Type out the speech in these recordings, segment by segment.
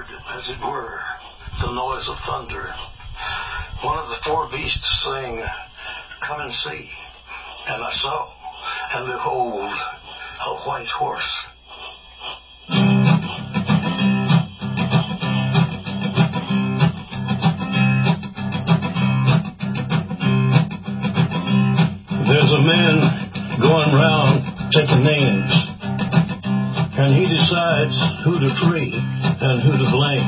as it were, the noise of thunder. One of the four beasts saying, "Come and see." And I saw, and behold, a white horse. There's a man going round taking names, and he decides who to free and who to blame.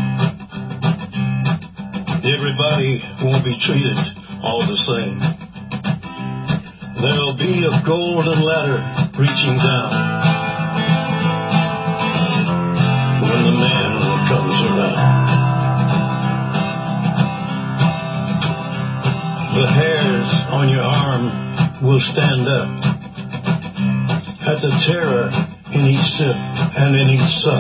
Everybody won't be treated all the same. There'll be a golden ladder reaching down when the man comes around. The hairs on your arm will stand up at the terror in each sip and in each sup.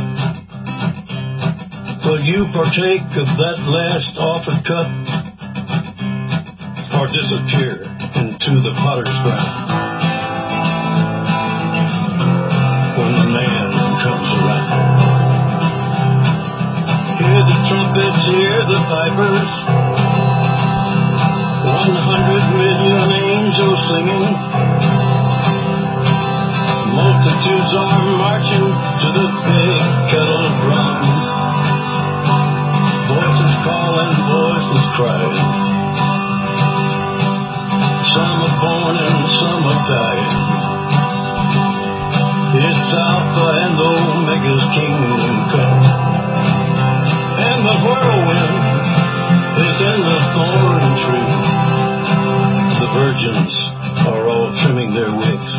Will you partake of that last offered cup, or disappear into the potter's ground when the man comes around? Hear the trumpets, hear the pipers, 100 million angels singing. Multitudes are marching to the big kettle drum. Voices calling, voices crying. Some are born and some are dying. It's Alpha and Omega's kingdom come. And the whirlwind is in the thorn tree. The virgins are all trimming their wicks.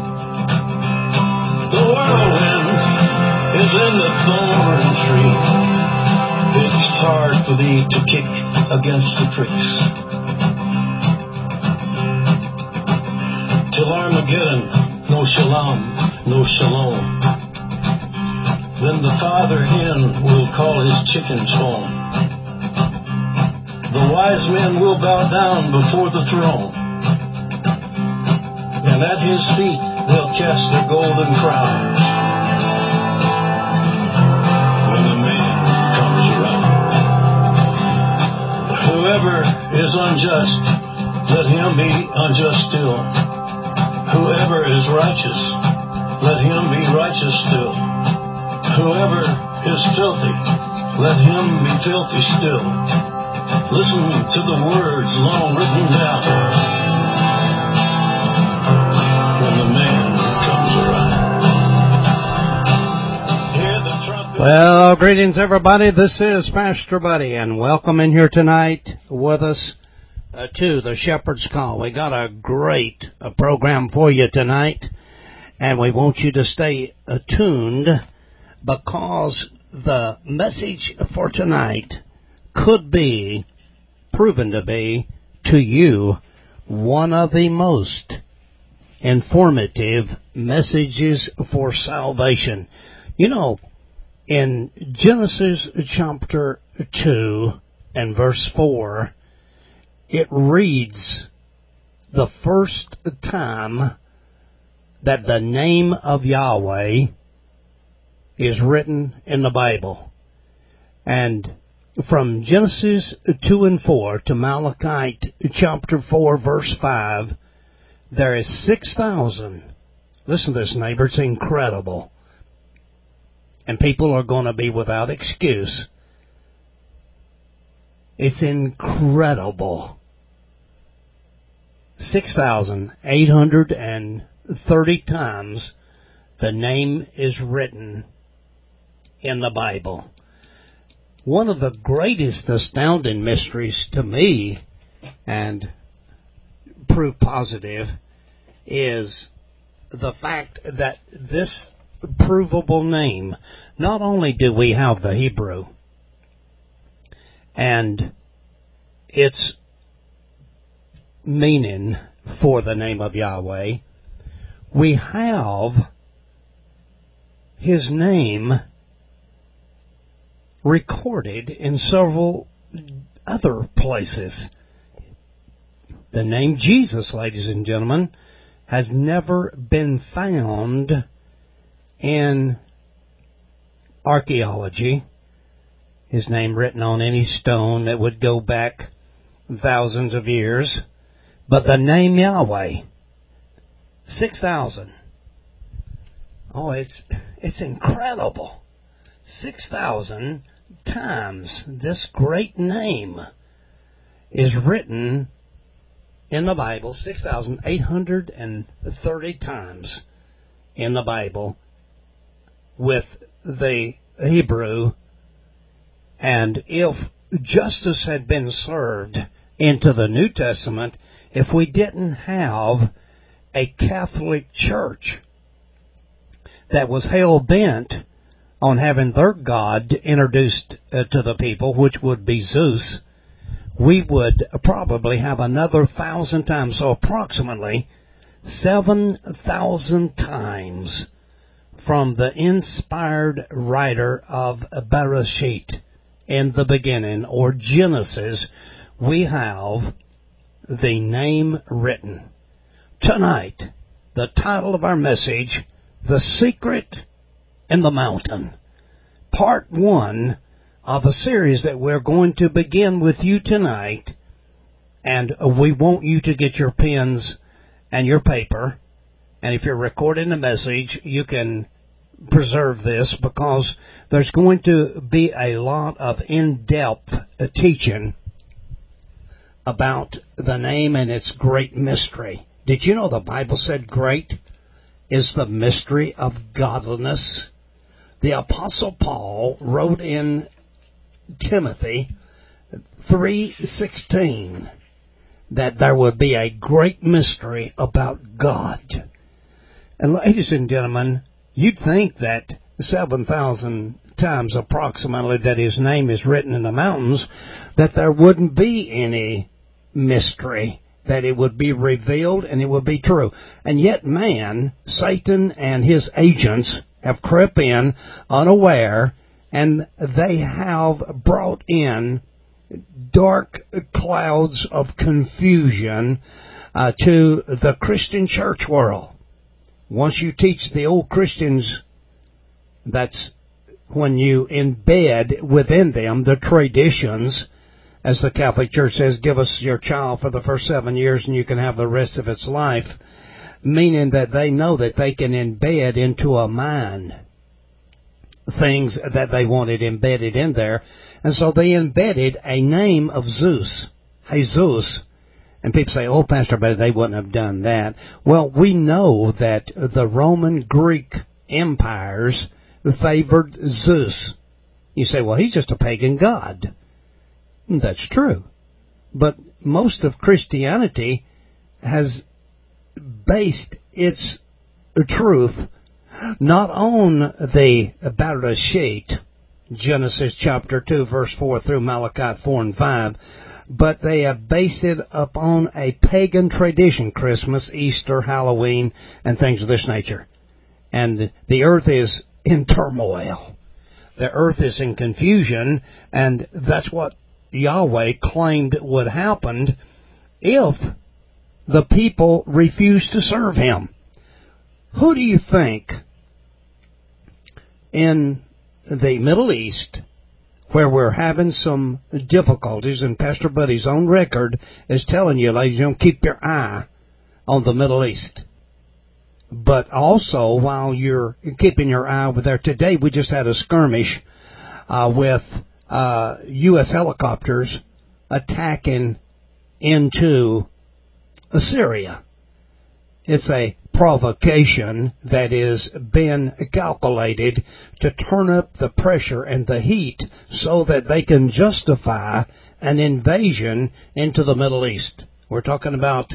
The whirlwind is in the thorn tree. It's hard for thee to kick against the pricks. Till Armageddon, no shalom, no shalom. Then the father hen will call his chickens home. The wise men will bow down before the throne, and at his feet they'll cast their golden crowns when the man comes around. Whoever is unjust, let him be unjust still. Whoever is righteous, let him be righteous still. Whoever is filthy, let him be filthy still. Listen to the words long written down when the man comes around. Hear the trumpet. Well, greetings everybody. This is Pastor Buddy, and welcome in here tonight with us to the Shepherd's Call. We got a great program for you tonight, and we want you to stay attuned because the message for tonight could be proven to be to you one of the most informative messages for salvation. You know, in Genesis chapter 2 and verse 4, it reads the first time that the name of Yahweh is written in the Bible. And from Genesis 2 and 4 to Malachi chapter 4 verse 5, there is 6,000. Listen to this, neighbor. It's incredible. And people are going to be without excuse. It's incredible. 6,830 times the name is written in the Bible. One of the greatest astounding mysteries to me, and proof positive, is the fact that this provable name, not only do we have the Hebrew and its meaning for the name of Yahweh, we have his name recorded in several other places. The name Jesus, ladies and gentlemen, has never been found in archaeology, his name written on any stone that would go back thousands of years. But the name Yahweh, 6,000. Oh, it's incredible. 6,000 times this great name is written in the Bible, 6,830 times in the Bible with the Hebrew. And if justice had been served into the New Testament, if we didn't have a Catholic Church that was hell-bent on having their God introduced to the people, which would be Zeus, we would probably have another 1,000 times, so approximately 7,000 times from the inspired writer of Bereshit, in the beginning, or Genesis, we have the name written. Tonight, the title of our message, The Secret in the Mountain. Part 1 of a series that we're going to begin with you tonight. And we want you to get your pens and your paper. And if you're recording the message, you can preserve this, because there's going to be a lot of in-depth teaching about the name and its great mystery. Did you know the Bible said great is the mystery of godliness? The Apostle Paul wrote in Timothy 3:16 that there would be a great mystery about God. And ladies and gentlemen, you'd think that 7,000 times approximately that his name is written in the mountains, that there wouldn't be any mystery, that it would be revealed and it would be true. And yet man, Satan and his agents have crept in unaware, and they have brought in dark clouds of confusion to the Christian church world. Once you teach the old Christians, that's when you embed within them the traditions. As the Catholic Church says, give us your child for the first 7 years and you can have the rest of its life. Meaning that they know that they can embed into a mind things that they wanted embedded in there. And so they embedded a name of Zeus, Jesus. And people say, oh, Pastor, but they wouldn't have done that. Well, we know that the Roman Greek empires favored Zeus. You say, well, he's just a pagan god. That's true. But most of Christianity has based its truth not on the Bereshit, Genesis chapter 2, verse 4 through Malachi 4 and 5, but they have based it upon a pagan tradition, Christmas, Easter, Halloween, and things of this nature. And the earth is in turmoil. The earth is in confusion, and that's what Yahweh claimed would happen if the people refused to serve Him. Who do you think in the Middle East, where we're having some difficulties, and Pastor Buddy's own record is telling you, ladies and gentlemen, keep your eye on the Middle East. But also, while you're keeping your eye over there, today we just had a skirmish with U.S. helicopters attacking into Syria. It's a provocation that is been calculated to turn up the pressure and the heat so that they can justify an invasion into the Middle East. We're talking about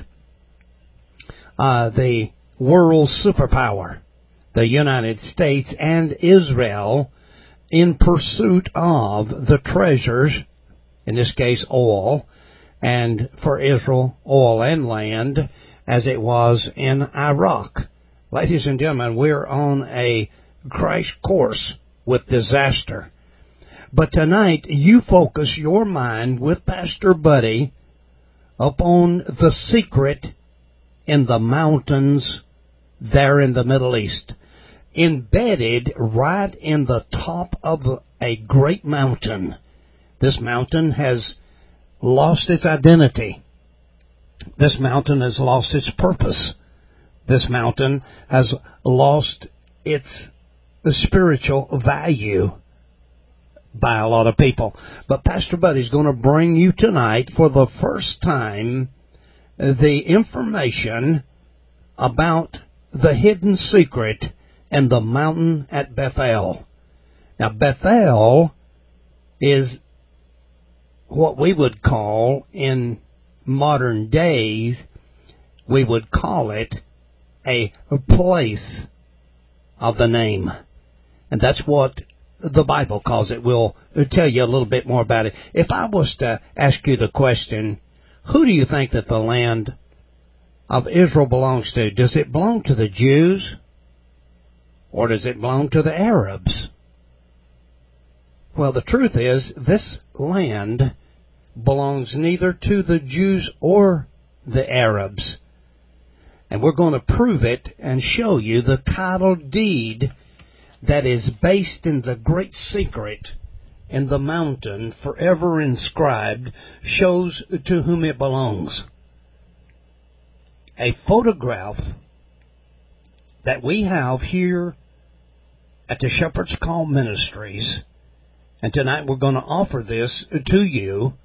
the world superpower, the United States and Israel, in pursuit of the treasures, in this case oil, and for Israel, oil and land, as it was in Iraq. Ladies and gentlemen, we're on a crash course with disaster. But tonight, you focus your mind with Pastor Buddy upon the secret in the mountains there in the Middle East. Embedded right in the top of a great mountain This mountain has lost its identity. This mountain has lost its purpose. This mountain has lost its spiritual value by a lot of people. But Pastor Buddy's going to bring you tonight, for the first time, the information about the hidden secret in the mountain at Bethel. Now, Bethel is what we would call, in modern days, we would call it a place of the name. And that's what the Bible calls it. We'll tell you a little bit more about it. If I was to ask you the question, who do you think that the land of Israel belongs to? Does it belong to the Jews, or does it belong to the Arabs? Well, the truth is, this land belongs neither to the Jews or the Arabs. And we're going to prove it and show you the title deed that is based in the great secret in the mountain, forever inscribed, shows to whom it belongs. A photograph that we have here at the Shepherd's Call Ministries, and tonight we're going to offer this to you,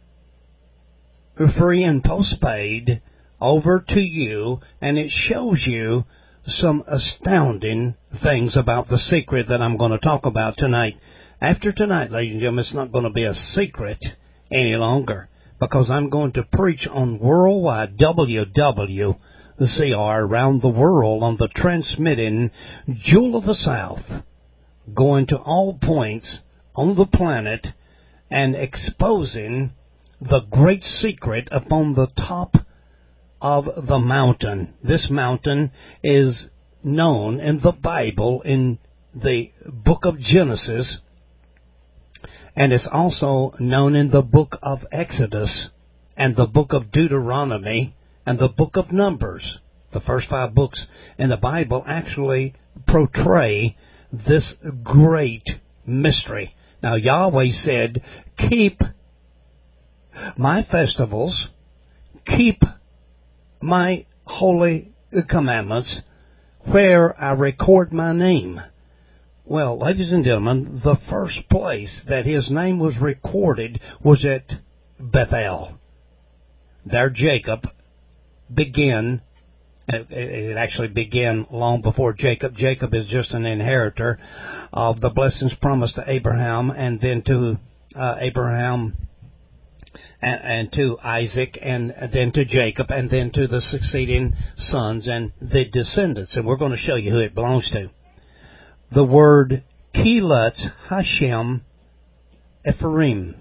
free and postpaid, over to you, and it shows you some astounding things about the secret that I'm going to talk about tonight. After tonight, ladies and gentlemen, it's not going to be a secret any longer, because I'm going to preach on worldwide WWCR around the world on the transmitting Jewel of the South, going to all points on the planet and exposing the great secret upon the top of the mountain. This mountain is known in the Bible, in the book of Genesis, and it's also known in the book of Exodus and the book of Deuteronomy and the book of Numbers. The first 5 books in the Bible actually portray this great mystery. Now, Yahweh said, keep my festivals, keep my holy commandments, where I record my name. Well, ladies and gentlemen, the first place that his name was recorded was at Bethel. There Jacob began. It actually began long before Jacob. Jacob is just an inheritor of the blessings promised to Abraham, and then to Abraham, and to Isaac, and then to Jacob, and then to the succeeding sons and the descendants. And we're going to show you who it belongs to. The word Keilutz Hashem Ephraim.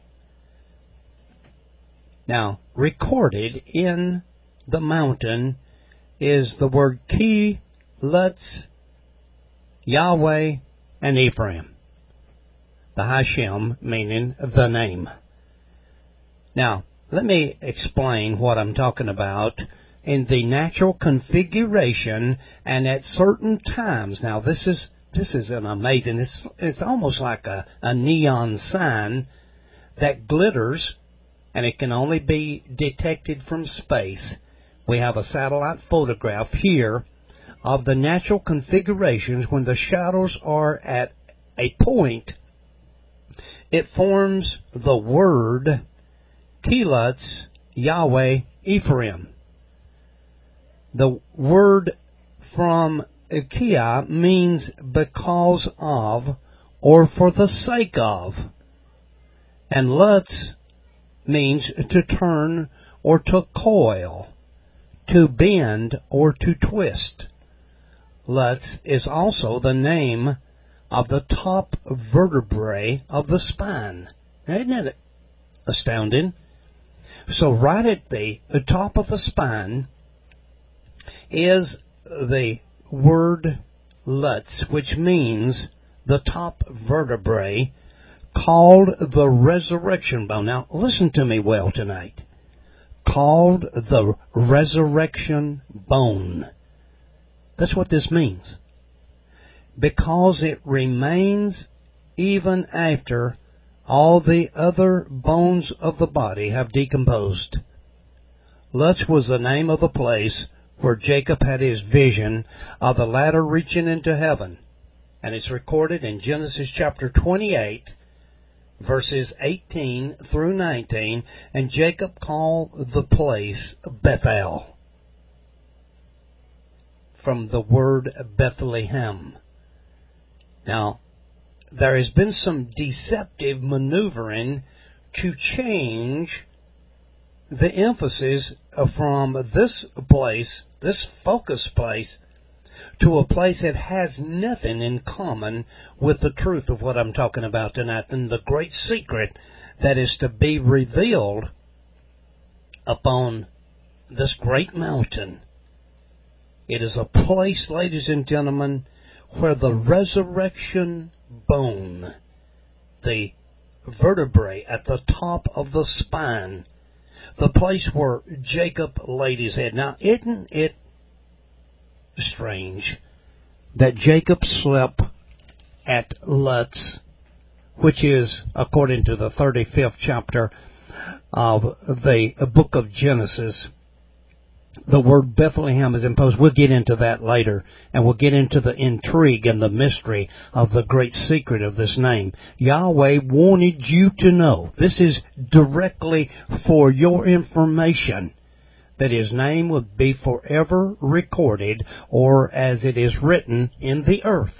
Now, recorded in the mountain is the word Keilutz, Yahweh, and Ephraim. The Hashem meaning the name. Now, let me explain what I'm talking about in the natural configuration and at certain times. Now, this is an amazing, it's almost like a neon sign that glitters, and it can only be detected from space. We have a satellite photograph here of the natural configurations when the shadows are at a point. It forms the word Keilutz, Yahweh, Ephraim. The word from Kia means because of or for the sake of. And Lutz means to turn or to coil, to bend or to twist. Lutz is also the name of the top vertebrae of the spine. Isn't that astounding? So right at the top of the spine is the word Lutz, which means the top vertebrae, called the resurrection bone. Now, listen to me well tonight. Called the resurrection bone. That's what this means. Because it remains even after all the other bones of the body have decomposed. Luz was the name of the place where Jacob had his vision of the ladder reaching into heaven. And it's recorded in Genesis chapter 28, verses 18 through 19. And Jacob called the place Bethel, from the word Bethlehem. Now, there has been some deceptive maneuvering to change the emphasis from this place, this focus place, to a place that has nothing in common with the truth of what I'm talking about tonight, and the great secret that is to be revealed upon this great mountain. It is a place, ladies and gentlemen, where the resurrection bone, the vertebrae at the top of the spine, the place where Jacob laid his head. Now, isn't it strange that Jacob slept at Luz, which is, according to the 35th chapter of the book of Genesis, the word Bethlehem is imposed. We'll get into that later, and we'll get into the intrigue and the mystery of the great secret of this name. Yahweh wanted you to know, this is directly for your information, that His name would be forever recorded, or as it is written, in the earth.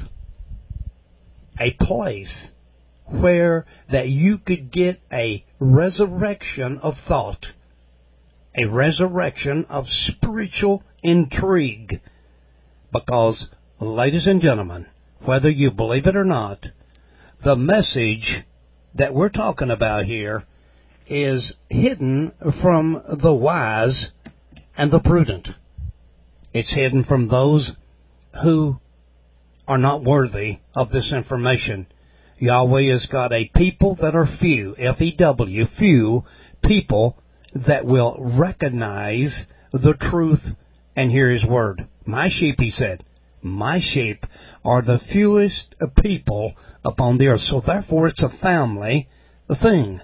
A place where that you could get a resurrection of thought, a resurrection of spiritual intrigue. Because, ladies and gentlemen, whether you believe it or not, the message that we're talking about here is hidden from the wise and the prudent. It's hidden from those who are not worthy of this information. Yahweh has got a people that are few, F-E-W, few people that will recognize the truth and hear His word. My sheep, He said, my sheep are the fewest people upon the earth. So therefore it's a family thing.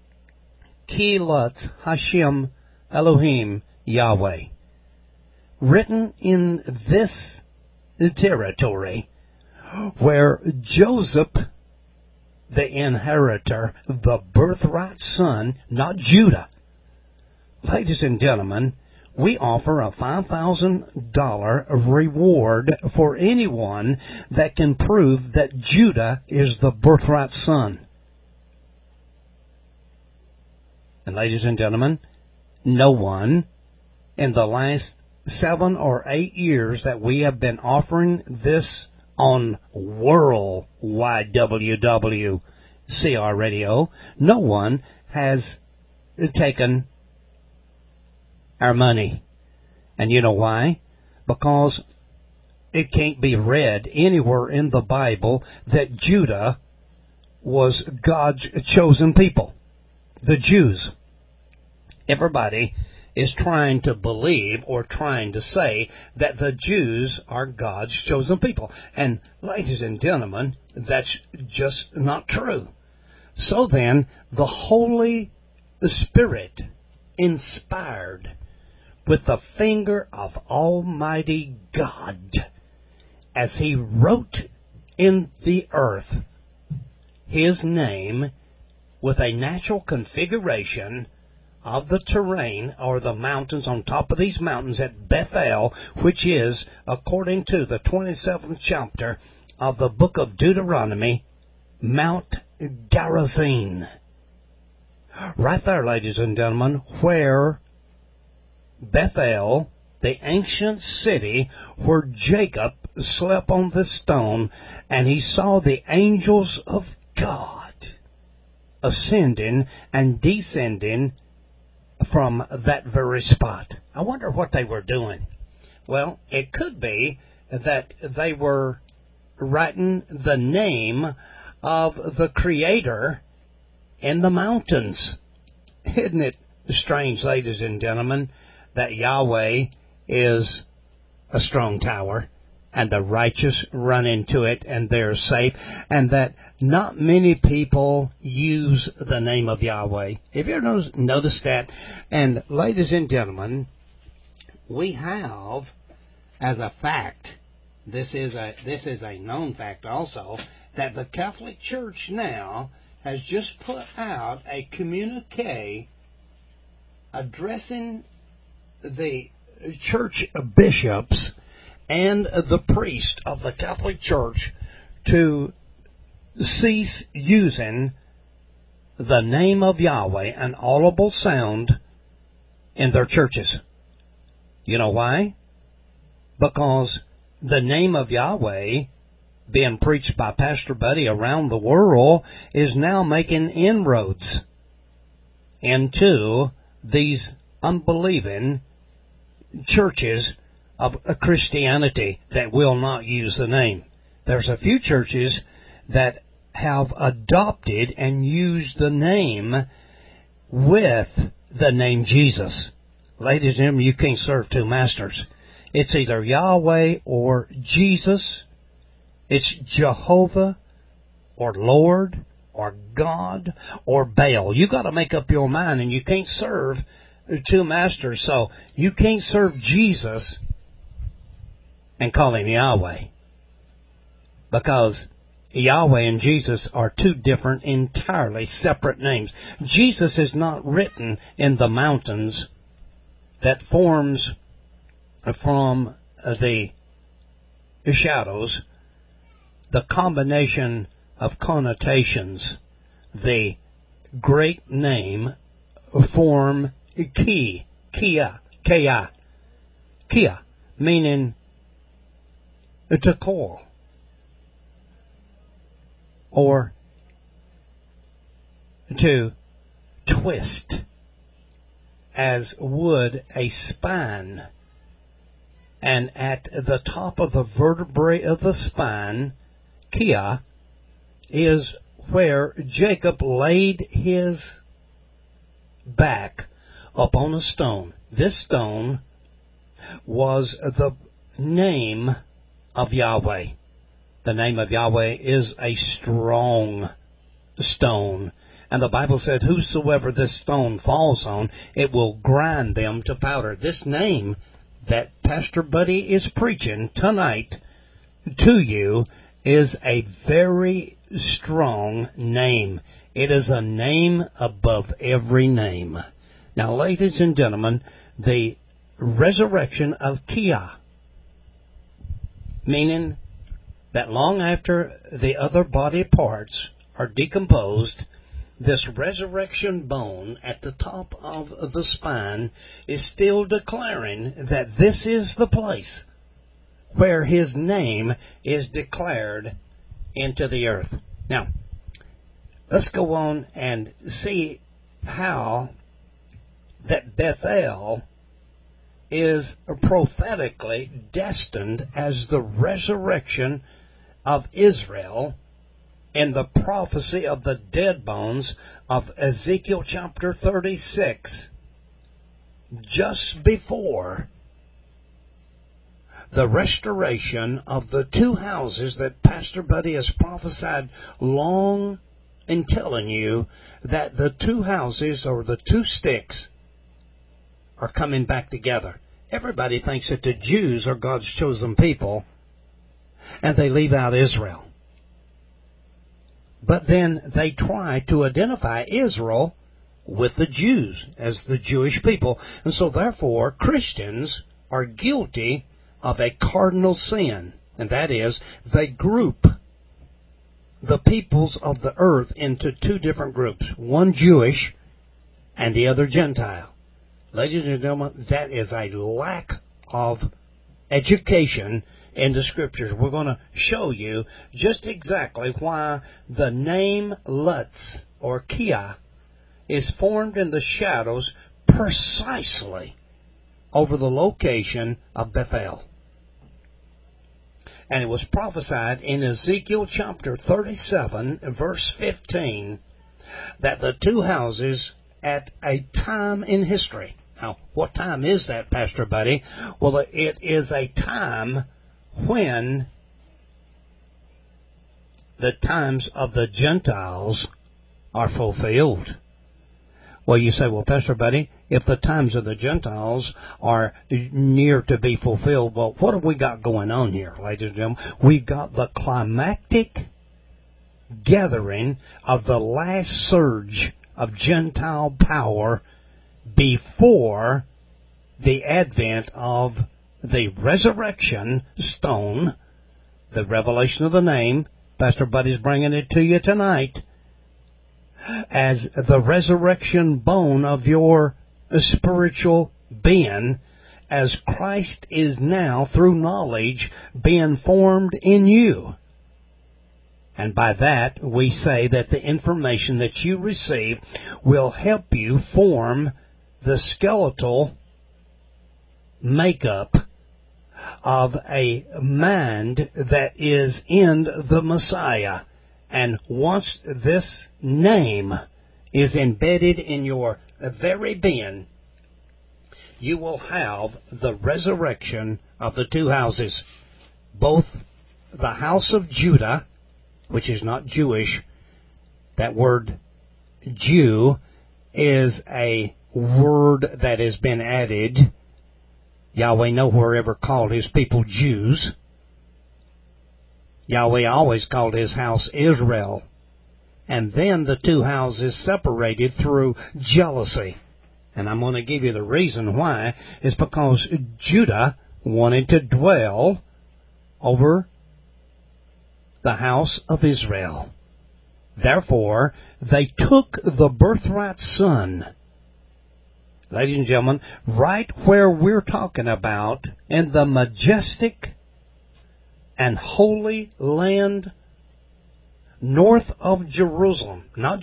Ki Luz Hashem Elohim Yahweh. Written in this territory where Joseph, the inheritor, the birthright son, not Judah. Ladies and gentlemen, we offer a $5,000 reward for anyone that can prove that Judah is the birthright son. And ladies and gentlemen, no one in the last 7 or 8 years that we have been offering this on worldwide WWCR radio, no one has taken our money. And you know why? Because it can't be read anywhere in the Bible that Judah was God's chosen people. The Jews. Everybody is trying to believe or trying to say that the Jews are God's chosen people. And ladies and gentlemen, that's just not true. So then, the Holy Spirit, inspired with the finger of Almighty God, as He wrote in the earth His name with a natural configuration of the terrain or the mountains on top of these mountains at Bethel, which is, according to the 27th chapter of the book of Deuteronomy, Mount Gerizim. Right there, ladies and gentlemen, where Bethel, the ancient city where Jacob slept on the stone, and he saw the angels of God ascending and descending from that very spot. I wonder what they were doing. Well, it could be that they were writing the name of the Creator in the mountains. Isn't it strange, ladies and gentlemen, that Yahweh is a strong tower and the righteous run into it and they're safe, and that not many people use the name of Yahweh. Have you ever noticed that? And ladies and gentlemen, we have, as a fact, this is a known fact also, that the Catholic Church now has just put out a communique addressing the church bishops and the priest of the Catholic Church to cease using the name of Yahweh, an audible sound, in their churches. You know why? Because the name of Yahweh being preached by Pastor Buddy around the world is now making inroads into these unbelieving churches of Christianity that will not use the name. There's a few churches that have adopted and used the name with the name Jesus. Ladies and gentlemen, you can't serve two masters. It's either Yahweh or Jesus. It's Jehovah or Lord or God or Baal. You got to make up your mind, and you can't serve two masters. So you can't serve Jesus and call him Yahweh, because Yahweh and Jesus are two different, entirely separate names. Jesus is not written in the mountains that forms from the shadows, the combination of connotations, the great name form Kia, meaning to coil, or to twist, as would a spine. And at the top of the vertebrae of the spine, Kia, is where Jacob laid his back upon a stone. This stone was the name of Yahweh. The name of Yahweh is a strong stone. And the Bible said, whosoever this stone falls on, it will grind them to powder. This name that Pastor Buddy is preaching tonight to you is a very strong name. It is a name above every name. Now, ladies and gentlemen, the resurrection of Kia, meaning that long after the other body parts are decomposed, this resurrection bone at the top of the spine is still declaring that this is the place where his name is declared into the earth. Now, let's go on and see how that Bethel is prophetically destined as the resurrection of Israel in the prophecy of the dead bones of Ezekiel chapter 36, just before the restoration of the two houses that Pastor Buddy has prophesied long in telling you, that the two houses, or the two sticks, are coming back together. Everybody thinks that the Jews are God's chosen people, and they leave out Israel. But then they try to identify Israel with the Jews as the Jewish people. And so therefore, Christians are guilty of a cardinal sin. And that is, they group the peoples of the earth into two different groups. One Jewish and the other Gentile. Ladies and gentlemen, that is a lack of education in the Scriptures. We're going to show you just exactly why the name Lutz, or Kia, is formed in the shadows precisely over the location of Bethel. And it was prophesied in Ezekiel chapter 37, verse 15, that the two houses at a time in history. Now, what time is that, Pastor Buddy? Well, it is a time when the times of the Gentiles are fulfilled. Well, you say, well, Pastor Buddy, if the times of the Gentiles are near to be fulfilled, well, what have we got going on here, ladies and gentlemen? We've got the climactic gathering of the last surge of Gentile power before the advent of the resurrection stone, the revelation of the name. Pastor Buddy's bringing it to you tonight as the resurrection bone of your spiritual being, as Christ is now, through knowledge, being formed in you. And by that, we say that the information that you receive will help you form the skeletal makeup of a mind that is in the Messiah. And once this name is embedded in your very being, you will have the resurrection of the two houses. Both the house of Judah, which is not Jewish. That word Jew is a word that has been added. Yahweh nowhere ever called his people Jews. Yahweh always called his house Israel. And then the two houses separated through jealousy. And I'm going to give you the reason why. It's because Judah wanted to dwell over the house of Israel. Therefore, they took the birthright son. Ladies and gentlemen, right where we're talking about, in the majestic and holy land north of Jerusalem, not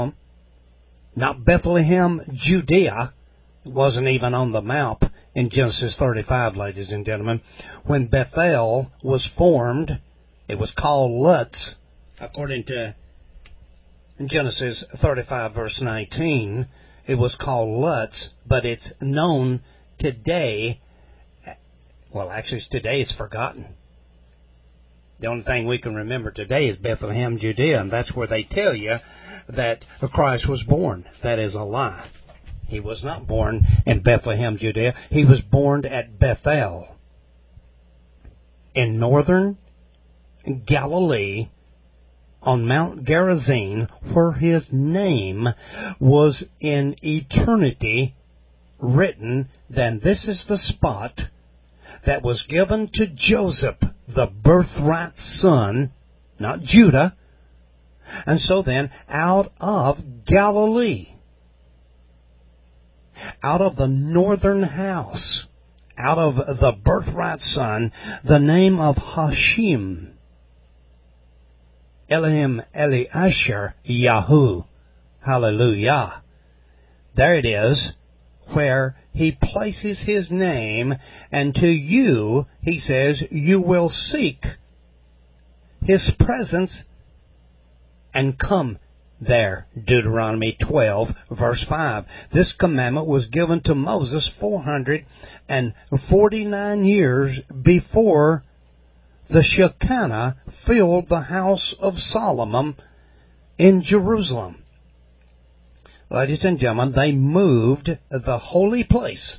Bethlehem, Judea. It wasn't even on the map in Genesis 35, ladies and gentlemen. When Bethel was formed, it was called Luz, according to Genesis 35, verse 19. It was called Luz, but it's known today. Well, actually, today is forgotten. The only thing we can remember today is Bethlehem, Judea, and that's where they tell you that Christ was born. That is a lie. He was not born in Bethlehem, Judea. He was born at Bethel in northern Galilee on Mount Gerizim, where his name was in eternity written. Then this is the spot that was given to Joseph, the birthright son, not Judah. And so then, out of Galilee, out of the northern house, out of the birthright son, the name of Hashim, Elohim Eliasher Yahu. Hallelujah. There it is, where he places his name, and to you, he says, you will seek his presence and come there. Deuteronomy 12, verse 5. This commandment was given to Moses 449 years before the Shekinah filled the house of Solomon in Jerusalem. Ladies and gentlemen, they moved the holy place.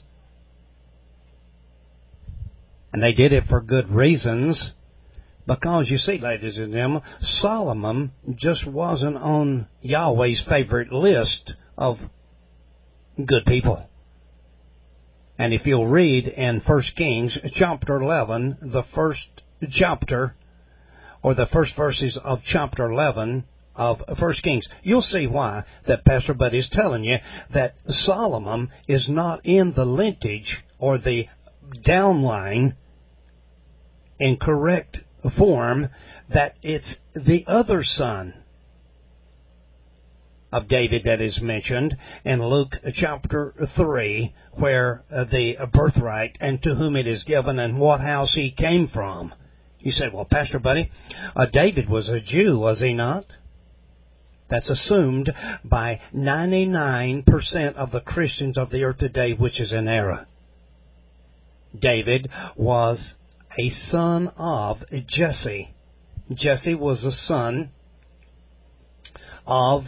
And they did it for good reasons. Because, you see, ladies and gentlemen, Solomon just wasn't on Yahweh's favorite list of good people. And if you'll read in 1 Kings chapter 11, the first chapter, or the first verses of chapter 11 of 1 Kings, you'll see why that Pastor Buddy is telling you that Solomon is not in the lineage or the downline in correct form, that it's the other son of David that is mentioned in Luke chapter 3, where the birthright and to whom it is given and what house he came from. You say, well, Pastor Buddy, David was a Jew, was he not? That's assumed by 99% of the Christians of the earth today, which is an error. David was a son of Jesse. Jesse was a son of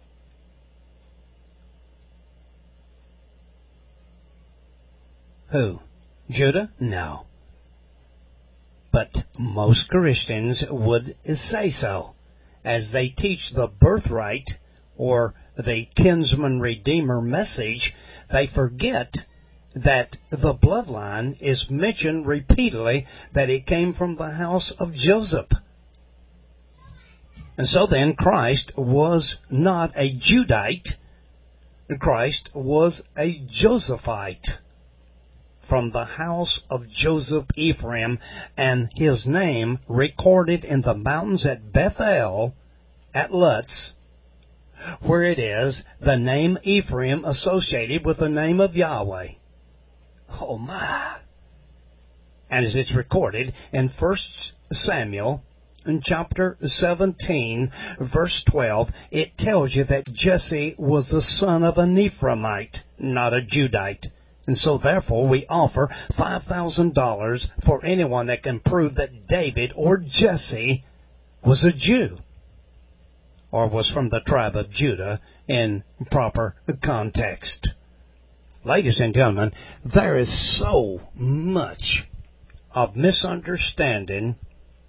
who? Judah? No. But most Christians would say so, as they teach the birthright or the kinsman redeemer message. They forget that the bloodline is mentioned repeatedly, that it came from the house of Joseph. And so then Christ was not a Judite. Christ was a Josephite, from the house of Joseph Ephraim, and his name recorded in the mountains at Bethel, at Luz, where it is the name Ephraim associated with the name of Yahweh. Oh my! And as it's recorded in 1 Samuel, in chapter 17, verse 12, it tells you that Jesse was the son of an Ephraimite, not a Judite. And so therefore we offer $5,000 for anyone that can prove that David or Jesse was a Jew, or was from the tribe of Judah in proper context. Ladies and gentlemen, there is so much of misunderstanding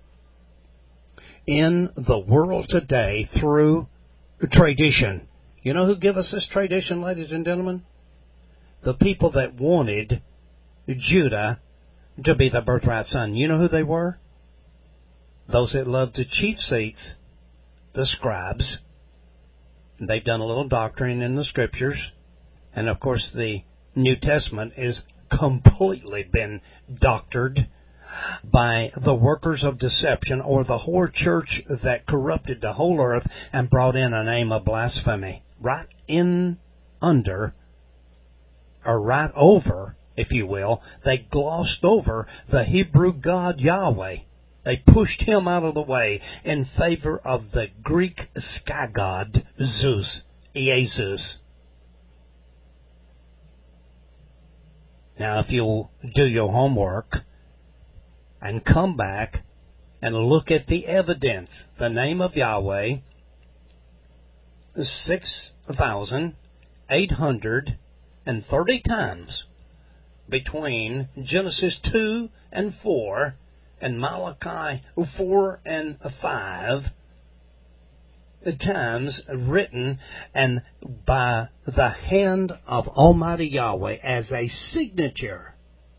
in the world today through tradition. You know who gave us this tradition, ladies and gentlemen? The people that wanted Judah to be the birthright son. You know who they were? Those that loved the chief seats, the scribes. They've done a little doctrine in the scriptures. And of course the New Testament is completely been doctored by the workers of deception, or the whore church that corrupted the whole earth and brought in a name of blasphemy. Right in under, or right over, if you will, they glossed over the Hebrew God Yahweh. They pushed him out of the way in favor of the Greek sky god Zeus, Jesus. Now, if you'll do your homework and come back and look at the evidence, the name of Yahweh, 6,830 times between Genesis 2 and 4 and Malachi 4 and 5, times written and by the hand of Almighty Yahweh as a signature.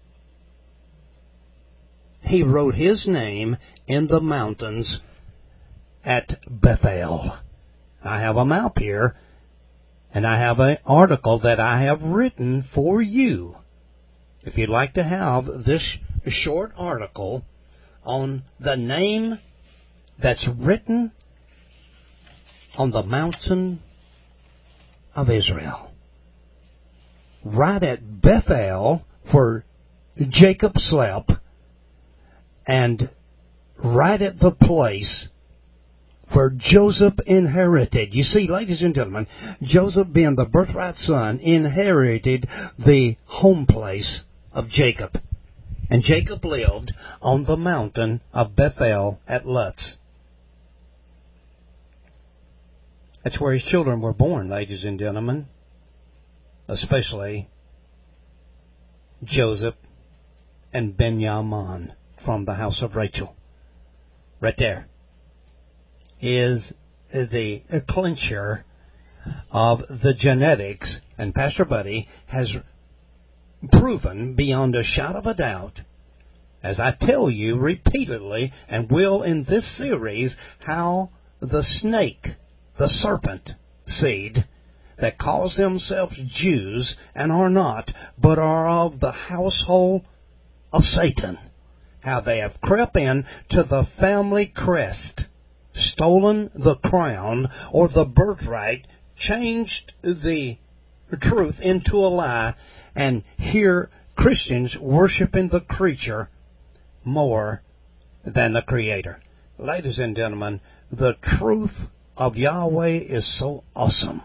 He wrote his name in the mountains at Bethel. I have a map here, and I have an article that I have written for you. If you'd like to have this short article on the name that's written on the mountain of Israel, right at Bethel, where Jacob slept, and right at the place where Joseph inherited. You see, ladies and gentlemen, Joseph, being the birthright son, inherited the home place of Jacob. And Jacob lived on the mountain of Bethel at Luz. That's where his children were born, ladies and gentlemen. Especially Joseph and Benjamin from the house of Rachel. Right there is the clincher of the genetics, and Pastor Buddy has proven beyond a shadow of a doubt, as I tell you repeatedly and will in this series, how the snake, the serpent seed that calls themselves Jews and are not, but are of the household of Satan, how they have crept in to the family crest, stolen the crown or the birthright, changed the truth into a lie, and here Christians worshiping the creature more than the Creator. Ladies and gentlemen, the truth of Yahweh is so awesome.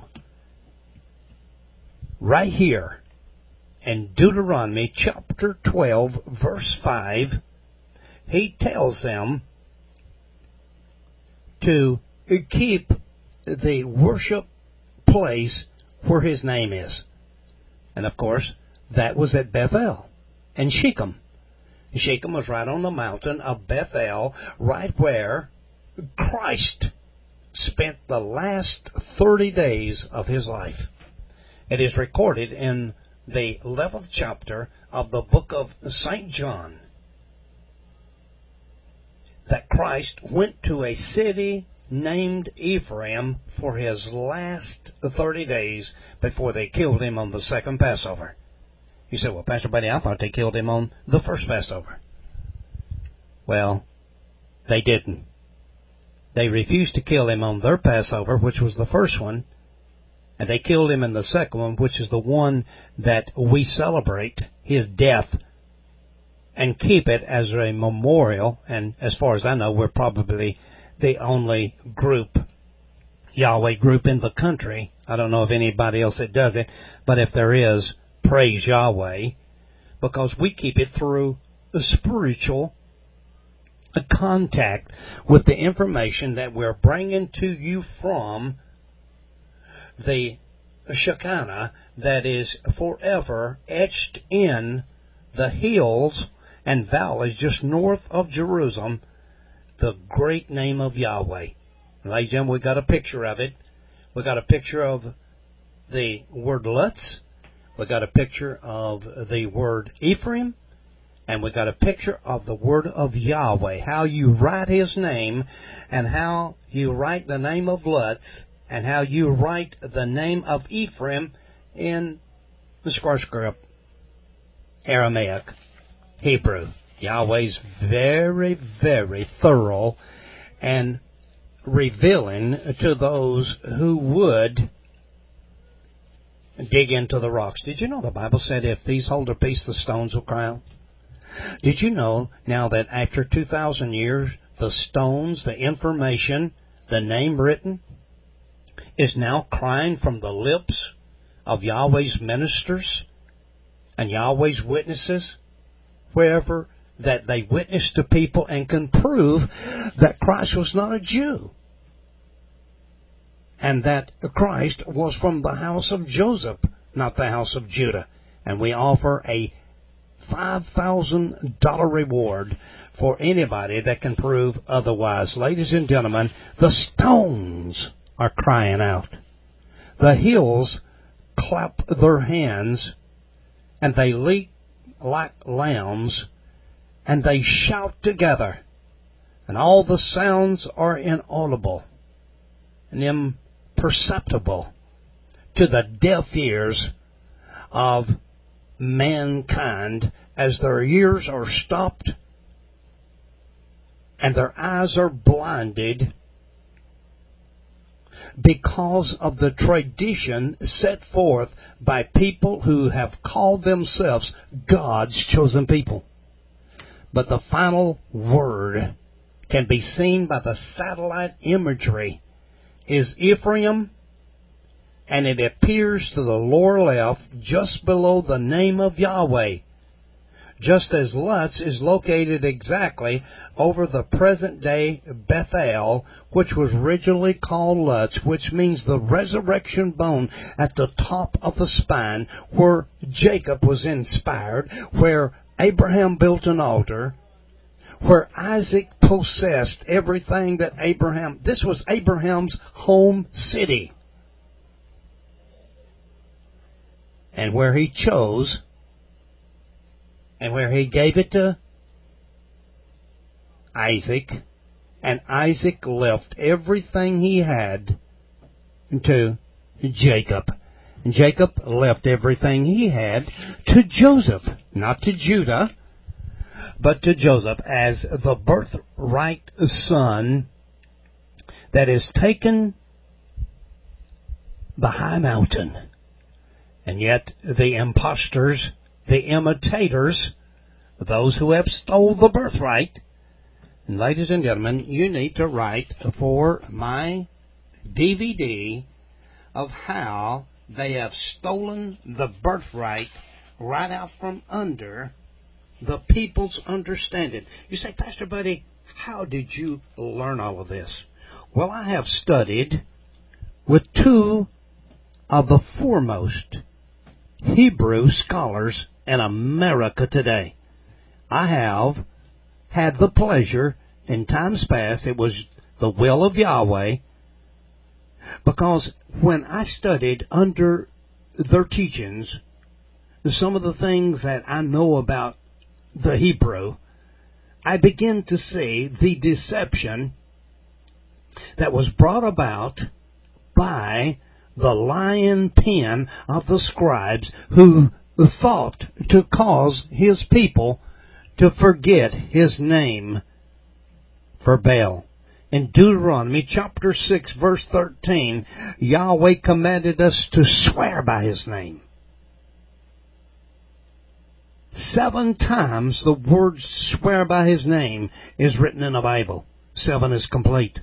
Right here in Deuteronomy chapter 12, verse 5, he tells them to keep the worship place where his name is. And of course, that was at Bethel and Shechem. Shechem was right on the mountain of Bethel, right where Christ spent the last 30 days of his life. It is recorded in the 11th chapter of the book of St. John that Christ went to a city named Ephraim for his last 30 days before they killed him on the second Passover. You say, well, Pastor Buddy, I thought they killed him on the first Passover. Well, they didn't. They refused to kill him on their Passover, which was the first one, and they killed him in the second one, which is the one that we celebrate, his death, and keep it as a memorial. And as far as I know, we're probably the only group, Yahweh group in the country. I don't know of anybody else that does it, but if there is, praise Yahweh, because we keep it through a spiritual contact with the information that we're bringing to you from the Shekinah that is forever etched in the hills and valleys just north of Jerusalem, the great name of Yahweh. Ladies and gentlemen, we got a picture of it. We got a picture of the word Lutz. We got a picture of the word Ephraim. And we got a picture of the word of Yahweh, how you write his name, and how you write the name of Lutz, and how you write the name of Ephraim in the square script, Aramaic, Hebrew. Yahweh's very, very thorough and revealing to those who would dig into the rocks. Did you know the Bible said if these hold their peace, the stones will cry out? Did you know now that after 2,000 years, the stones, the information, the name written, is now crying from the lips of Yahweh's ministers and Yahweh's witnesses, wherever that they witness to people and can prove that Christ was not a Jew, and that Christ was from the house of Joseph, not the house of Judah. And we offer a $5,000 reward for anybody that can prove otherwise. Ladies and gentlemen, the stones are crying out. The hills clap their hands, and they leap like lambs, and they shout together. And all the sounds are inaudible and imperceptible to the deaf ears of mankind, as their ears are stopped and their eyes are blinded because of the tradition set forth by people who have called themselves God's chosen people. But the final word can be seen by the satellite imagery is Ephraim, and it appears to the lower left just below the name of Yahweh, just as Lutz is located exactly over the present-day Bethel, which was originally called Lutz, which means the resurrection bone at the top of the spine, where Jacob was inspired, where Abraham built an altar, where Isaac possessed everything that Abraham... This was Abraham's home city. And where he chose, and where he gave it to Isaac, and Isaac left everything he had to Jacob. And Jacob left everything he had to Joseph, not to Judah, but to Joseph, as the birthright son that is taken the high mountain. And yet the impostors, the imitators, those who have stole the birthright, and ladies and gentlemen, you need to write for my DVD of how they have stolen the birthright right out from under the people's understanding. You say, Pastor Buddy, how did you learn all of this? Well, I have studied with two of the foremost Hebrew scholars in America today. I have had the pleasure, in times past, it was the will of Yahweh, because when I studied under their teachings, some of the things that I know about the Hebrew, I begin to see the deception that was brought about by the lying pen of the scribes who thought to cause his people to forget his name for Baal. In Deuteronomy chapter 6 verse 13, Yahweh commanded us to swear by his name. 7 times the word swear by his name is written in the Bible. 7 is complete.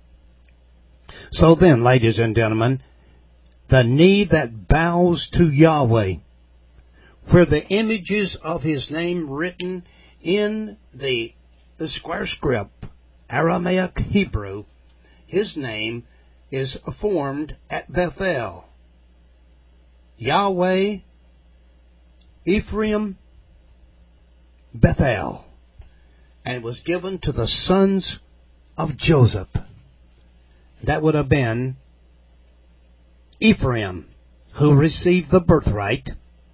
So then, ladies and gentlemen, the knee that bows to Yahweh, where the images of his name written in the square script, Aramaic Hebrew, his name is formed at Bethel. Yahweh, Ephraim, Bethel. And it was given to the sons of Joseph. That would have been Ephraim, who received the birthright,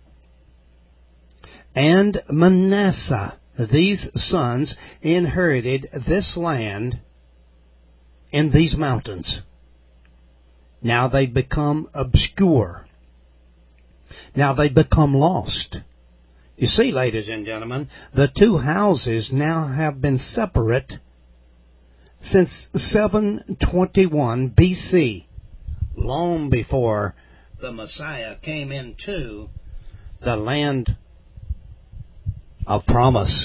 and Manasseh. These sons inherited this land in these mountains. Now they become obscure. Now they become lost. You see, ladies and gentlemen, the two houses now have been separate since 721 BC, long before the Messiah came into the land of promise.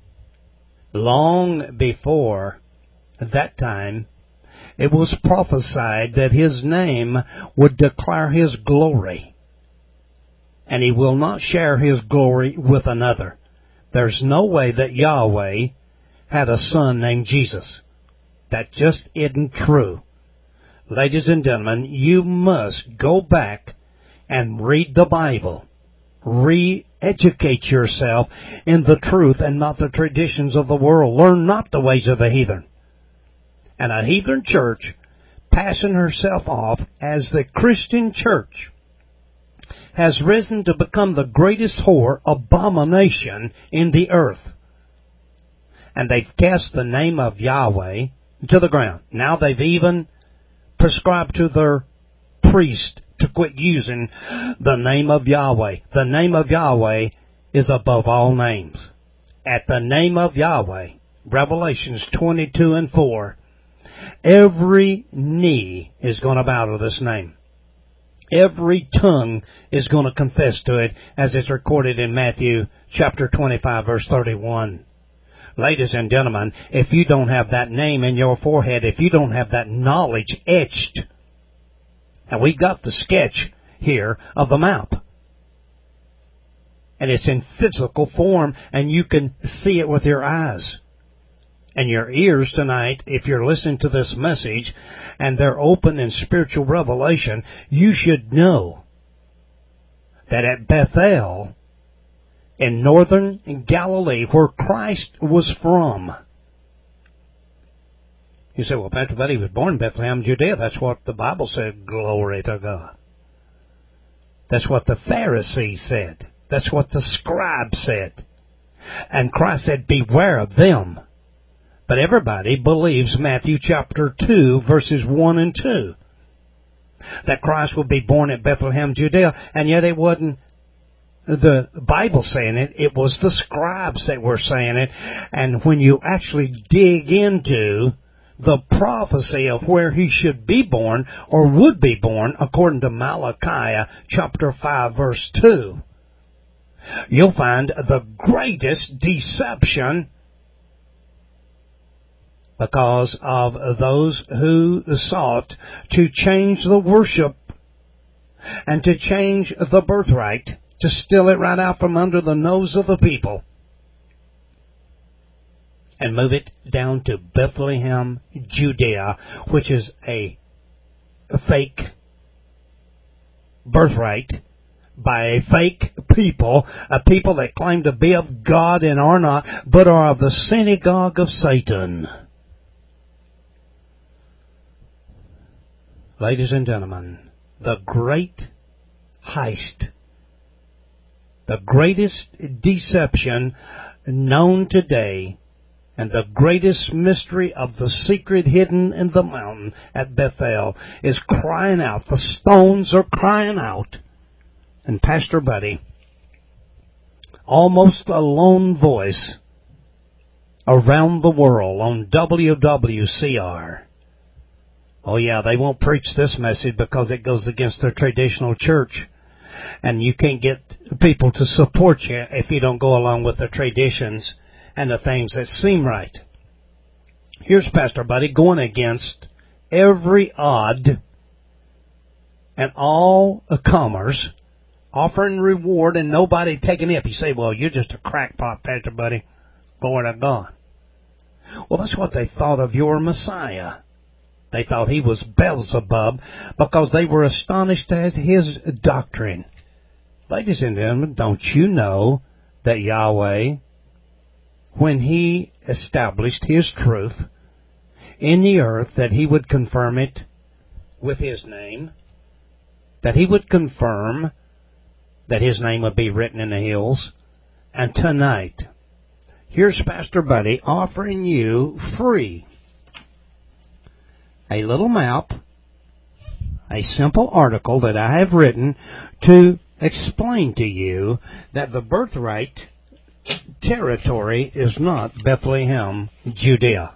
Long before that time, it was prophesied that his name would declare his glory, and he will not share his glory with another. There's no way that Yahweh had a son named Jesus. That just isn't true. Ladies and gentlemen, you must go back and read the Bible. Re-educate yourself in the truth and not the traditions of the world. Learn not the ways of the heathen. And a heathen church passing herself off as the Christian church has risen to become the greatest whore abomination in the earth. And they've cast the name of Yahweh to the ground. Now they've even prescribed to their priest to quit using the name of Yahweh. The name of Yahweh is above all names. At the name of Yahweh, Revelations 22:4, every knee is going to bow to this name. Every tongue is going to confess to it, as it's recorded in Matthew chapter 25 verse 31. Ladies and gentlemen, if you don't have that name in your forehead, if you don't have that knowledge etched, and we got the sketch here of the map, and it's in physical form, and you can see it with your eyes and your ears tonight. If you're listening to this message and they're open in spiritual revelation, you should know that at Bethel in northern Galilee, where Christ was from. You say, well, Pastor Buddy was born in Bethlehem, Judea. That's what the Bible said. Glory to God. That's what the Pharisees said. That's what the scribes said. And Christ said, beware of them. But everybody believes Matthew chapter 2, verses 1 and 2. That Christ would be born at Bethlehem, Judea. And yet it wasn't the Bible saying it. It was the scribes that were saying it. And when you actually dig into the prophecy of where he should be born or would be born, according to Malachi chapter 5 verse 2, you'll find the greatest deception because of those who sought to change the worship and to change the birthright, to steal it right out from under the nose of the people. and move it down to Bethlehem, Judea, which is a fake birthright by a fake people, a people that claim to be of God and are not, but are of the synagogue of Satan. Ladies and gentlemen, the great heist, the greatest deception known today, and the greatest mystery of the secret hidden in the mountain at Bethel is crying out. The stones are crying out. And Pastor Buddy, almost a lone voice around the world on WWCR. Oh yeah, they won't preach this message because it goes against their traditional church. And you can't get people to support you if you don't go along with the traditions and the things that seem right. Here's Pastor Buddy going against every odd and all comers, offering reward and nobody taking it. You say, well, you're just a crackpot, Pastor Buddy. Glory to God. Well, that's what they thought of your Messiah. They thought he was Beelzebub because they were astonished at his doctrine. Ladies and gentlemen, don't you know that Yahweh, when he established his truth in the earth, that he would confirm it with his name, that he would confirm that his name would be written in the hills. And tonight, here's Pastor Buddy offering you free a little map, a simple article that I have written to explain to you that the birthright territory is not Bethlehem, Judea.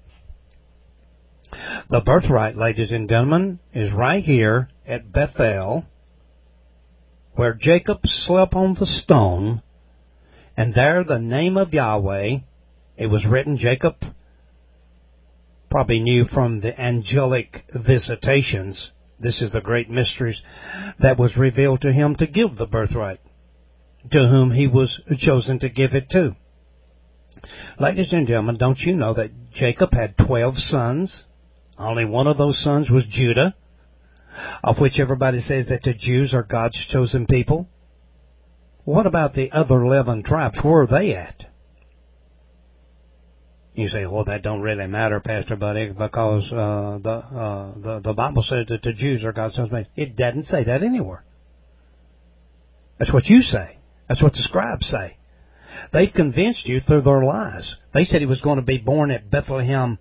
The birthright, ladies and gentlemen, is right here at Bethel, where Jacob slept on the stone, and there the name of Yahweh, it was written. Jacob probably knew from the angelic visitations. This is the great mysteries that was revealed to him to give the birthright, to whom he was chosen to give it to. Ladies and gentlemen, don't you know that Jacob had 12 sons? Only one of those sons was Judah, of which everybody says that the Jews are God's chosen people. What about the other 11 tribes? Where are they at? You say, well, that don't really matter, Pastor Buddy, because the Bible says that the Jews are God's chosen people. It doesn't say that anywhere. That's what you say. That's what the scribes say. They've convinced you through their lies. They said he was going to be born at Bethlehem,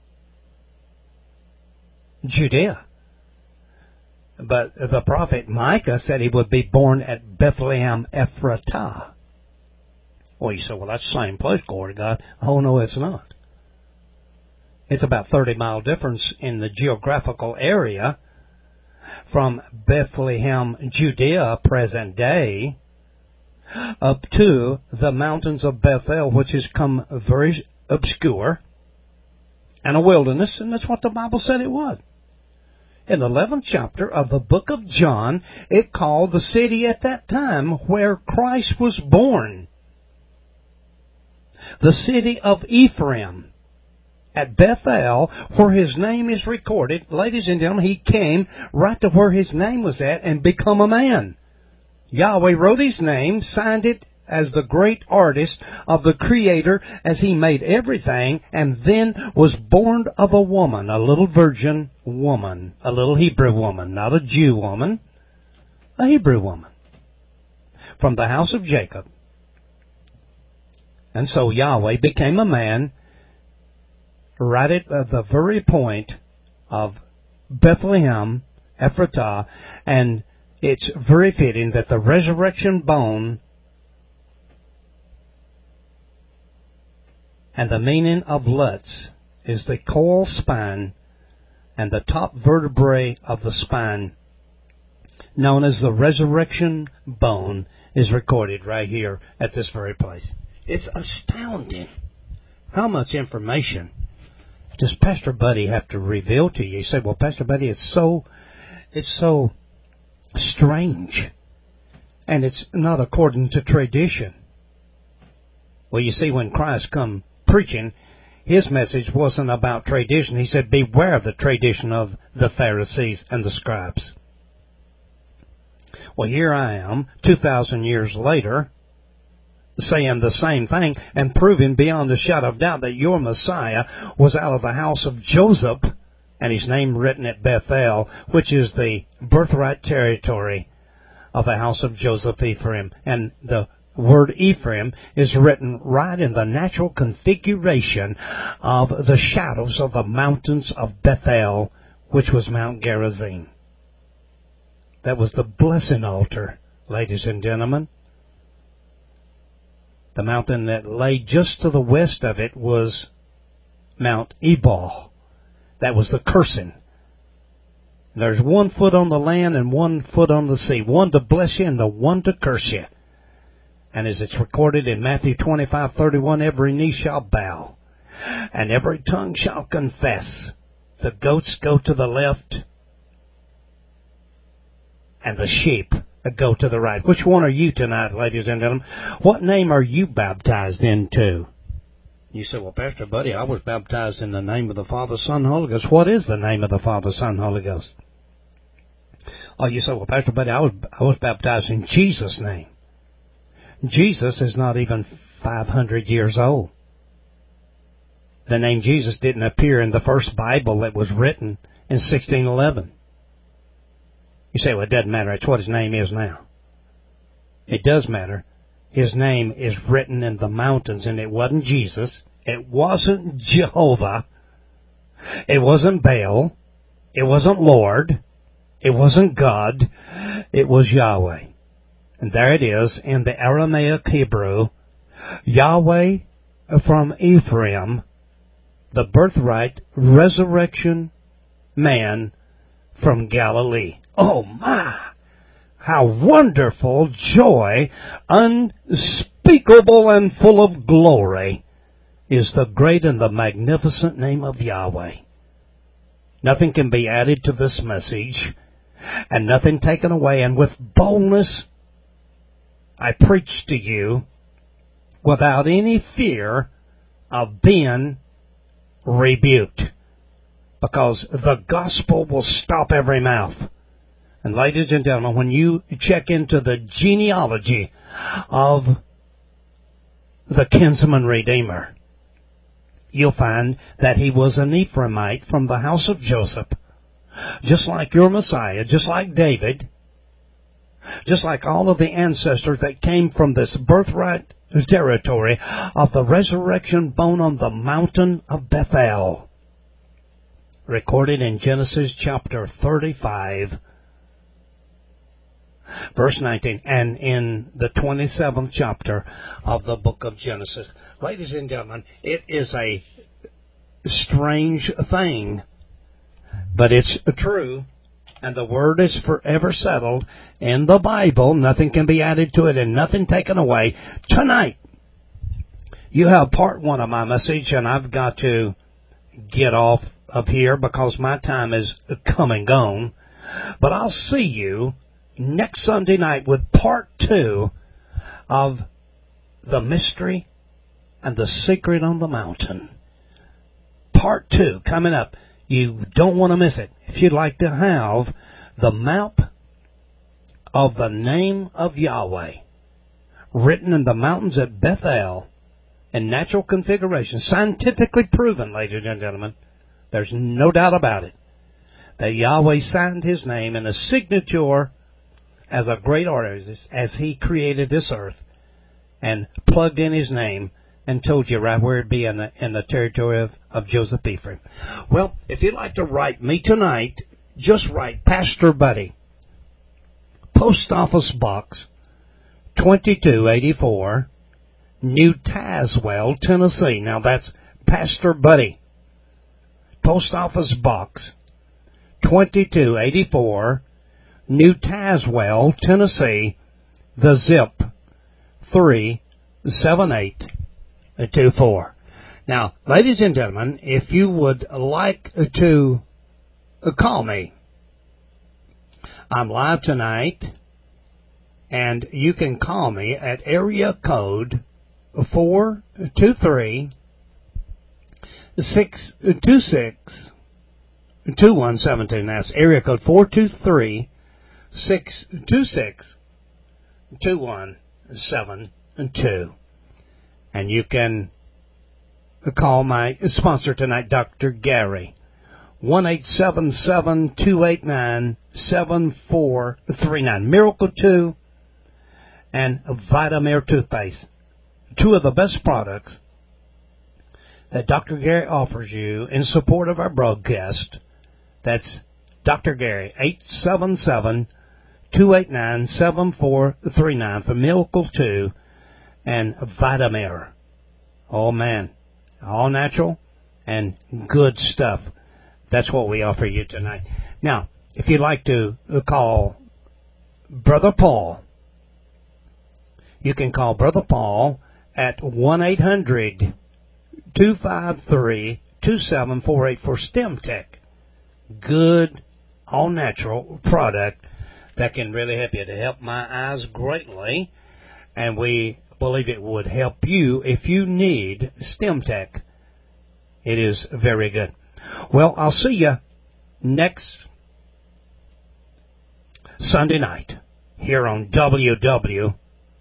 Judea. But the prophet Micah said he would be born at Bethlehem Ephratah. Well, you say, well, that's the same place, glory to God. Oh, no, it's not. It's about 30-mile difference in the geographical area from Bethlehem, Judea, present day, up to the mountains of Bethel, which has come very obscure, and a wilderness, and that's what the Bible said it was. In the 11th chapter of the book of John, it called the city at that time where Christ was born the city of Ephraim, at Bethel, where his name is recorded. Ladies and gentlemen, he came right to where his name was at and become a man. Yahweh wrote his name, signed it as the great artist of the Creator as he made everything, and then was born of a woman, a little virgin woman, a little Hebrew woman, not a Jew woman, a Hebrew woman, from the house of Jacob. And so Yahweh became a man right at the very point of Bethlehem, Ephratah, and it's very fitting that the resurrection bone and the meaning of Lutz is the coil spine and the top vertebrae of the spine, known as the resurrection bone, is recorded right here at this very place. It's astounding. How much information does Pastor Buddy have to reveal to you? You say, well, Pastor Buddy, it's so strange, and it's not according to tradition. Well, you see, when Christ come preaching, his message wasn't about tradition. He said, beware of the tradition of the Pharisees and the scribes. Well, here I am, 2,000 years later, saying the same thing and proving beyond a shadow of doubt that your Messiah was out of the house of Joseph, and his name written at Bethel, which is the birthright territory of the house of Joseph Ephraim. And the word Ephraim is written right in the natural configuration of the shadows of the mountains of Bethel, which was Mount Gerizim. That was the blessing altar, ladies and gentlemen. The mountain that lay just to the west of it was Mount Ebal. That was the cursing. There's 1 foot on the land and 1 foot on the sea. One to bless you and the one to curse you. And as it's recorded in Matthew 25:31, every knee shall bow and every tongue shall confess. The goats go to the left and the sheep go to the right. Which one are you tonight, ladies and gentlemen? What name are you baptized into? You say, well, Pastor Buddy, I was baptized in the name of the Father, Son, Holy Ghost. What is the name of the Father, Son, Holy Ghost? Oh, you say, well, Pastor Buddy, I was baptized in Jesus' name. Jesus is not even 500 years old. The name Jesus didn't appear in the first Bible that was written in 1611. You say, well, it doesn't matter. It's what his name is now. It does matter. His name is written in the mountains, and it wasn't Jesus. It wasn't Jehovah. It wasn't Baal. It wasn't Lord. It wasn't God. It was Yahweh. And there it is in the Aramaic Hebrew. Yahweh from Ephraim, the birthright resurrection man from Galilee. Oh my! How wonderful joy, unspeakable and full of glory, is the great and the magnificent name of Yahweh. Nothing can be added to this message, and nothing taken away. And with boldness, I preach to you without any fear of being rebuked, because the gospel will stop every mouth. And ladies and gentlemen, when you check into the genealogy of the kinsman redeemer, you'll find that he was an Ephraimite from the house of Joseph, just like your Messiah, just like David, just like all of the ancestors that came from this birthright territory of the resurrection bone on the mountain of Bethel, recorded in Genesis chapter 35, verse 19, and in the 27th chapter of the book of Genesis. Ladies and gentlemen, it is a strange thing, but it's true, and the word is forever settled in the Bible. Nothing can be added to it and nothing taken away. Tonight, you have part one of my message, and I've got to get off of here because my time is come and gone. But I'll see you next Sunday night with part two of the mystery and the secret on the mountain. Part two coming up. You don't want to miss it. If you'd like to have the map of the name of Yahweh written in the mountains at Bethel in natural configuration, scientifically proven, ladies and gentlemen, there's no doubt about it, that Yahweh signed his name in a signature as a great artist as he created this earth and plugged in his name and told you right where it'd be in the territory of Joseph Ephraim. Well, if you'd like to write me tonight, just write Pastor Buddy, Post Office Box 2284, New Tazewell, Tennessee. Now that's Pastor Buddy, Post Office Box 2284, New Tazewell, Tennessee, the zip 37824. Now, ladies and gentlemen, if you would like to call me, I'm live tonight, and you can call me at area code 423-585-8367. 626-2117. That's area code 423-626-2172. And you can call my sponsor tonight, Dr. Gary. 1-877-289-7439. Miracle 2 and Vitamare toothpaste. Two of the best products that Dr. Gary offers you in support of our broadcast. That's Dr. Gary, 877-289-7439 for Miracle 2 and Vitamare. Oh, man. All natural and good stuff. That's what we offer you tonight. Now, if you'd like to call Brother Paul, you can call Brother Paul at 1-800-253-2748 for StemTech. Good, all-natural product that can really help you, to help my eyes greatly. And we believe it would help you if you need StemTech. It is very good. Well, I'll see you next Sunday night here on WWCR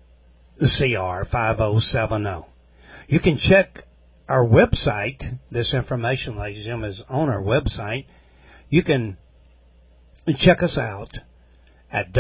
5070. You can check our website. This information, ladies and gentlemen, is on our website. You can check us out at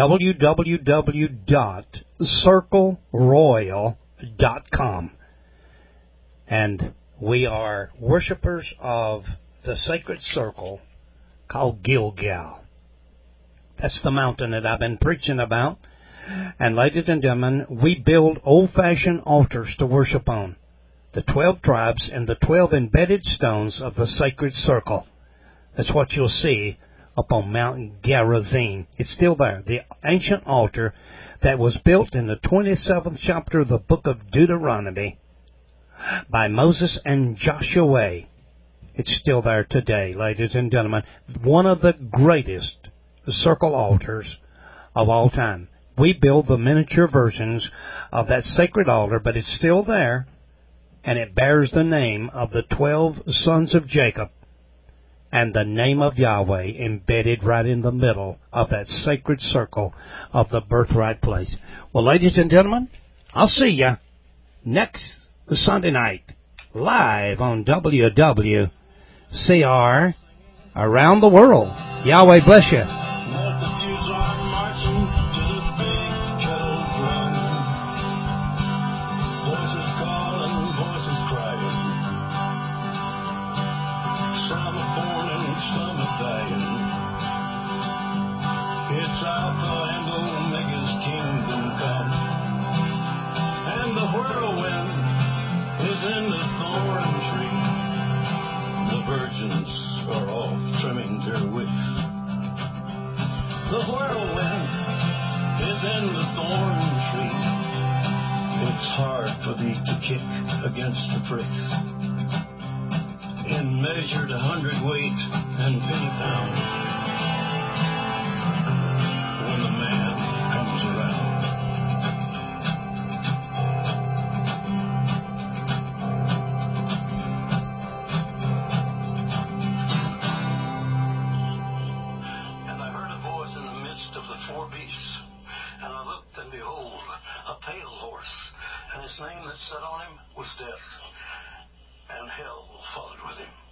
www.circleroyal.com. And we are worshipers of the sacred circle called Gilgal. That's the mountain that I've been preaching about. And ladies and gentlemen, we build old-fashioned altars to worship on. The 12 tribes and the 12 embedded stones of the sacred circle. That's what you'll see up on Mount Gerizim. It's still there. The ancient altar that was built in the 27th chapter of the book of Deuteronomy by Moses and Joshua. It's still there today, ladies and gentlemen. One of the greatest circle altars of all time. We build the miniature versions of that sacred altar, but it's still there, and it bears the name of the 12 sons of Jacob and the name of Yahweh embedded right in the middle of that sacred circle of the birthright place. Well, ladies and gentlemen, I'll see you next Sunday night live on WWCR around the world. Yahweh bless you. It's Alpha and Omega's kingdom come, and the whirlwind is in the thorn tree. The virgins are all trimming their wicks. The whirlwind is in the thorn tree. It's hard for thee to kick against the pricks. In measured 100-weight and penny pound. When the man comes around. And I heard a voice in the midst of the four beasts, and I looked, and behold, a pale horse, and his name that sat on him was Death, and hell followed with him.